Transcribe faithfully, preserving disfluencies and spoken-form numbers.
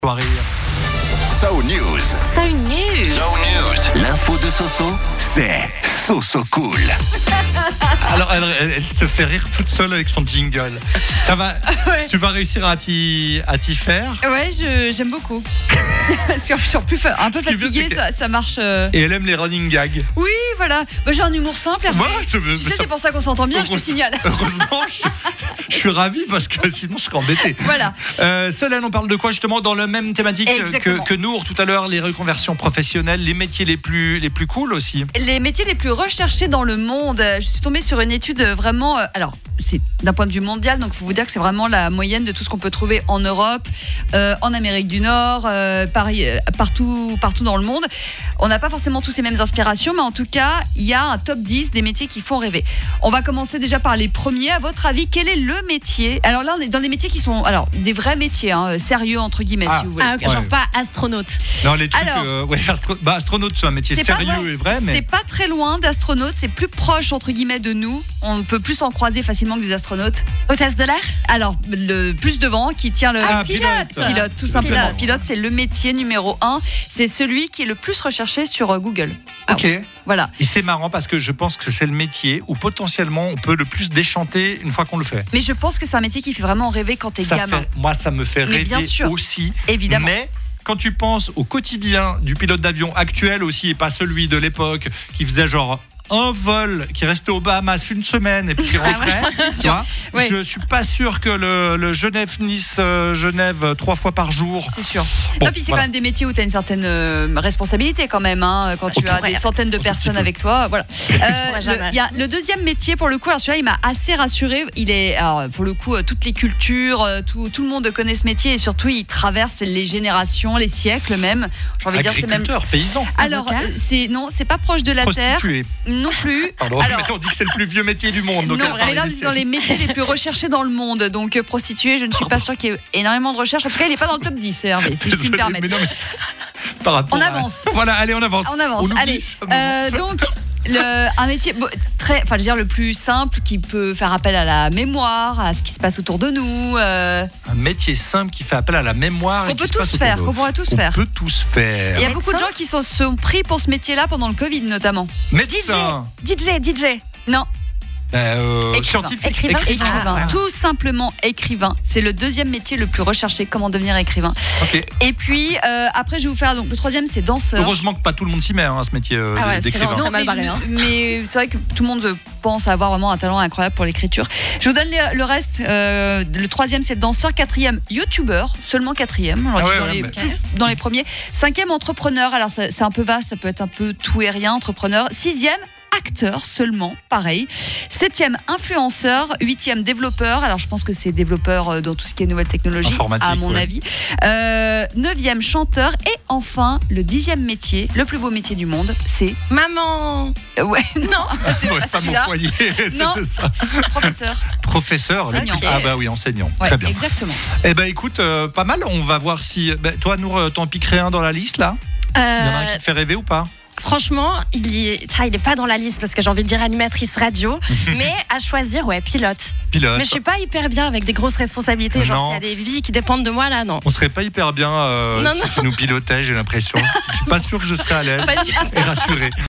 Soirée. So News. So News. So News. L'info de Soso, c'est Soso Cool. Alors, elle, elle, elle se fait rire toute seule avec son jingle. Ça va, Ouais. tu vas réussir à t'y, à t'y faire. Ouais, je, j'aime beaucoup. Parce que je suis un peu, fa- un peu Ce qui est bien, fatiguée, c'est que- ça, ça marche. euh. Et elle aime les running gags. Oui, voilà. Bah, j'ai un humour simple, Hervé. Voilà, c'est- Tu sais, ça- c'est pour ça qu'on s'entend bien, je te Heureuse- signale. Heureusement, je, je suis ravi parce que sinon je serais embêté. Voilà. Euh, Solène, on parle de quoi justement dans la même thématique que, Exactement. que Nour tout à l'heure, les reconversions professionnelles, les métiers les plus, les plus cool aussi. Les métiers les plus recherchés dans le monde. Je suis tombée sur une étude vraiment. euh, Alors, c'est d'un point de vue mondial, donc il faut vous dire que c'est vraiment la moyenne de tout ce qu'on peut trouver en Europe, euh, en Amérique du Nord, euh, Paris, euh, partout, partout dans le monde. On n'a pas forcément tous ces mêmes inspirations, mais en tout cas, il y a un top dix des métiers qui font rêver. On va commencer déjà par les premiers. À votre avis, quel est le métier? Alors là, on est dans des métiers qui sont alors des vrais métiers, hein, sérieux entre guillemets, Ah. si vous voulez. Ah, ok, Ouais. genre pas astronaute. Non, les trucs. Alors- euh, ouais, astro- bah, astronaute, c'est un métier C'est pas sérieux vrai. et vrai, C'est mais. pas très loin d'astronautes, c'est plus proche entre guillemets de nous. On peut plus en croiser facilement que des astronautes. Hôtesse de l'air. Alors, le plus devant, qui tient le Ah, pilote. pilote. Pilote, tout simplement. Pilote. Pilote, c'est le métier numéro un. C'est celui qui est le plus recherché sur euh, Google. Ok. Voilà. Et c'est marrant parce que je pense que c'est le métier où potentiellement on peut le plus déchanter une fois qu'on le fait. Mais je pense que c'est un métier qui fait vraiment rêver quand t'es Ça gamin. fait- moi, ça me fait Mais rêver bien sûr. aussi. Évidemment. Mais quand tu penses au quotidien du pilote d'avion actuel aussi, et pas celui de l'époque qui faisait genre un vol, qui restait aux Bahamas une semaine et puis qui rentrait, tu vois, Ouais. je suis pas sûr que le, le Genève-Nice-Genève trois fois par jour. C'est sûr. Bon, non, puis c'est voilà. quand même des métiers où tu as une certaine euh, responsabilité quand même, hein, quand tu tout- as des centaines de tout personnes petit peu. avec toi. Voilà. Euh, pourrais le, jamais. il y a le deuxième métier pour le coup, alors celui-là il m'a assez rassuré. Il est, alors, pour le coup, euh, toutes les cultures, euh, tout, tout le monde connaît ce métier et surtout il traverse les générations, les siècles même. J'ai envie de dire c'est même. Agriculteur, paysan, Alors Avocat. euh, c'est non, c'est pas proche de la terre prostitué. non plus. Pardon, Alors, mais on dit que c'est le plus vieux métier du monde. Donc non, elle parle mais là, initiale. dans les métiers les plus recherchés dans le monde. Donc, euh, prostituée, je ne suis pas sûre qu'il y ait énormément de recherches. En tout cas, il n'est pas dans le top dix, Hervé, si je puis me Désolé, permettre. mais non, mais c'est- par rapport On à- avance. Voilà, allez, on avance. On avance. oublie Allez. ce moment. Euh, donc, le, un métier bon, très, enfin, je veux dire, le plus simple qui peut faire appel à la mémoire, à ce qui se passe autour de nous, euh, Un métier simple qui fait appel à la mémoire. et qu'on qui peut se passe tous autour faire, de nous. qu'on pourrait tous On faire. peut tous faire. Il y a beaucoup de Médecin gens qui sont, sont pris pour ce métier-là pendant le Covid, notamment. Médecin. D J, D J. Non, Euh, Écrivain. scientifique. Écrivain. écrivain. Ah. Tout simplement écrivain. C'est le deuxième métier le plus recherché. Comment devenir écrivain. Ok. Et puis, euh, après, je vais vous faire. Donc, le troisième, c'est danseur. Heureusement que pas tout le monde s'y met, hein, à ce métier euh, Ah ouais, d'écrivain. sinon, Non, Ça m'a mais, barré, je- hein. mais c'est vrai que tout le monde pense avoir vraiment un talent incroyable pour l'écriture. Je vous donne les- le reste. Euh, le troisième, c'est danseur. Quatrième, youtubeur. Seulement quatrième. On l'a Ah dit ouais, dans, ouais, les, mais- dans les premiers. Cinquième, entrepreneur. Alors, ça- c'est un peu vaste. Ça peut être un peu tout et rien, entrepreneur. Sixième, acteur seulement, pareil. Septième, influenceur. Huitième, développeur. Alors, je pense que c'est développeur euh, dans tout ce qui est nouvelles technologies, Informatique, à mon ouais. avis. Euh, neuvième, chanteur. Et enfin, le dixième métier, le plus beau métier du monde, c'est... Maman. Euh, ouais, non, c'est Ouais, pas femme au celui-là. foyer, Non. c'était ça. Professeur. Professeur. Enseignant. Ah bah oui, enseignant. Ouais, Très bien. exactement. Eh ben écoute, euh, pas mal. On va voir si. Ben, toi, Nour, t'en piquerais un dans la liste là. Il y en a un Euh, qui te fait rêver ou pas? franchement, il y est, ça, il est pas dans la liste parce que j'ai envie de dire animatrice radio, mais à choisir, ouais, pilote. Pilote. Mais je suis pas hyper bien avec des grosses responsabilités. Genre, Non. s'il y a des vies qui dépendent de moi, là, non. On serait pas hyper bien euh, Non, si non. tu nous pilotais, j'ai l'impression. Je suis pas sûr que je serais à l'aise Pas du tout. et rassuré.